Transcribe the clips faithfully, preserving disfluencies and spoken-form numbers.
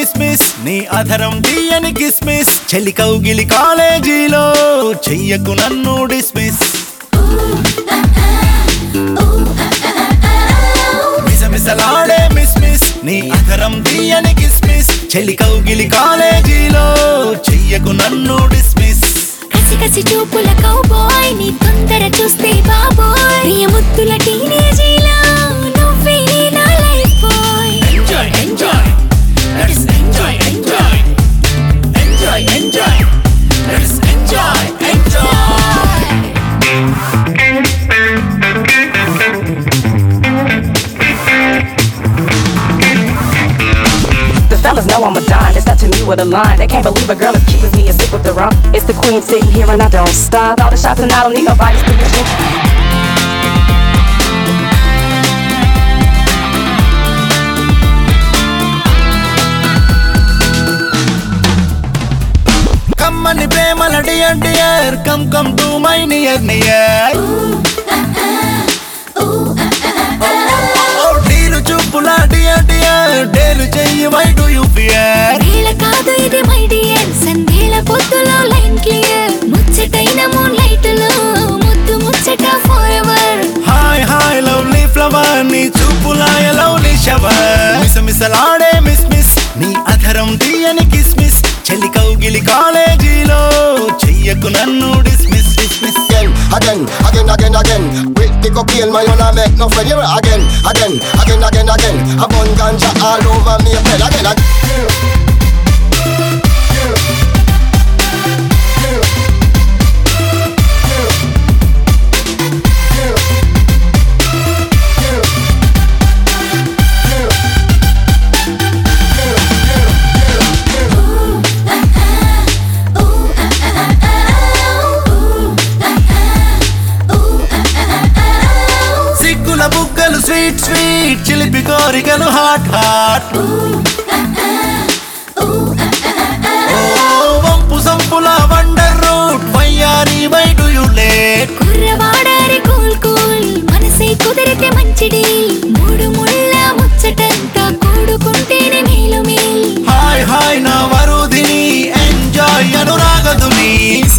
Dismiss నీ అధరం తీయని కిస్మిస్ చెలి కౌగిలి కాలేజీలో చెయ్యకు నన్ను డిస్మిస్ మిసమిసలాడే మిస్ మిస్ నీ అధరం తీయని కిస్మిస్ చెలి కౌగిలి కాలేజీలో చెయ్యకు నన్ను డిస్మిస్ కసి కసి చూపుల కౌబాయ్ నీ తొందర చూస్తే బాబోయ్ ప్రియ ముద్దుల టీనేజీలా నువ్వే నా life boy enjoy enjoy let's enjoy enjoy enjoy enjoy let's enjoy enjoy Fellas know I'm a dime, it's up to me with a line. They can't believe a girl as cute as me is sick with the rum. It's the queen sitting here and I don't stop. All the shots and I don't need nobody's permission. Come on, premala dear dear, come come to my near near. చూపులా dear dear డేలు చెయ్యి why do you fear వేళ కాదు ఇది my dear సందేల పొద్దులో line clear ముచ్చటైన moon light లో ముద్దు ముచ్చట forever hi hi lovely flower నీ చూపులా లవ్లీ షవర్ మిసమిసలాడే మిస్ మిస్ నీ అధరం తీయని కిస్మిస్ చెల్లి కౌగిలి కాలేజీలో చెయ్యకు నన్ను dismiss dismiss Again, again, again, again. With the cocaine, my own I make no friend. Here again, again, again, again, again. A bun ganja all over me head again, again. బుగ్గలు స్వీట్ స్వీట్ చిలిపి కోరికలు hot hot వంపు సంపుల wonder route వయ్యారి why do you late కుర్రవాడారి cool cool మనసే కుదిరితే మంచి డీల్ మూడు ముళ్ళ ముచ్చటంతా కూడుకుంటేనే మేలు మేల్ హాయ్ హాయ్ నా వరుదిని ఎంజాయ్ అనురాగదుని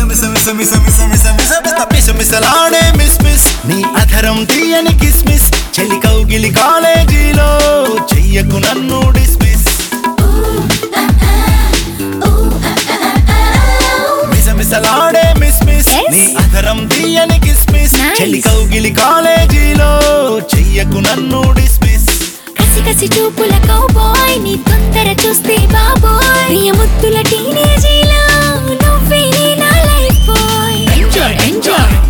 మిసమిసలాడే మిస్ మిస్ నీ అధరం తీయని కిస్మిస్ చెలి కౌగిలి కాలేజీలో చెయ్యకు నన్ను డిస్మిస్ మిసమిసలాడే మిస్ మిస్ నీ అధరం తీయని కిస్మిస్ చెలి కౌగిలి కాలేజీలో చెయ్యకు నన్ను డిస్మిస్ కసి కసి చూపుల కౌబాయ్ నీ తొందర చూస్తే బాబోయ్ ప్రియ ముద్దుల టీనేజీలా నువ్వే నా లైఫ్ బాయ్ ఎంజాయ్ ఎంజాయ్